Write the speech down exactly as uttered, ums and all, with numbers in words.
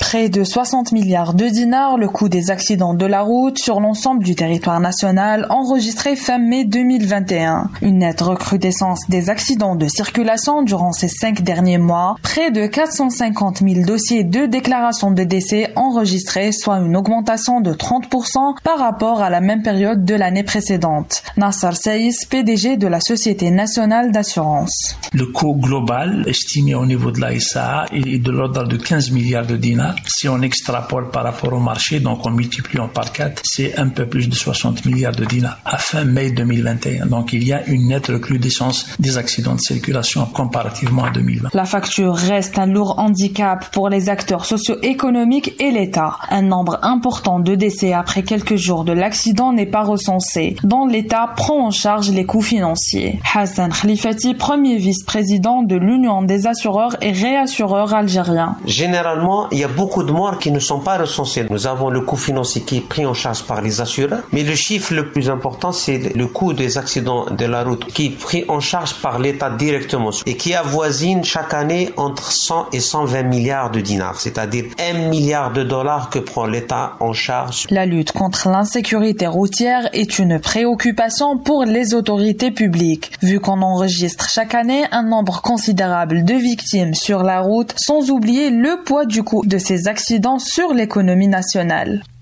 Près de soixante milliards de dinars, le coût des accidents de la route sur l'ensemble du territoire national enregistré fin mai deux mille vingt et un. Une nette recrudescence des accidents de circulation durant ces cinq derniers mois. Près de quatre cent cinquante mille dossiers de déclaration de décès enregistrés, soit une augmentation de trente pour cent par rapport à la même période de l'année précédente. Nassar Saïs, P D G de la Société nationale d'assurance. Le coût global estimé au niveau de l'A S A est de l'ordre de quinze milliards de dinars. Si on extrapole par rapport au marché, donc en multipliant par quatre, c'est un peu plus de soixante milliards de dinars à fin mai deux mille vingt et un. Donc il y a une nette recrudescence des accidents de circulation comparativement à deux mille vingt. La facture reste un lourd handicap pour les acteurs socio-économiques et l'État. Un nombre important de décès après quelques jours de l'accident n'est pas recensé, dont l'État prend en charge les coûts financiers. Hassan Khalifati, premier vice-président de l'Union des assureurs et réassureurs algériens. Généralement, il y a beaucoup de morts qui ne sont pas recensés. Nous avons le coût financier qui est pris en charge par les assureurs, mais le chiffre le plus important, c'est le coût des accidents de la route qui est pris en charge par l'État directement et qui avoisine chaque année entre cent et cent vingt milliards de dinars, c'est-à-dire un milliard de dollars que prend l'État en charge. La lutte contre l'insécurité routière est une préoccupation pour les autorités publiques, vu qu'on enregistre chaque année un nombre considérable de victimes sur la route, sans oublier le poids du coût de ces accidents sur l'économie nationale.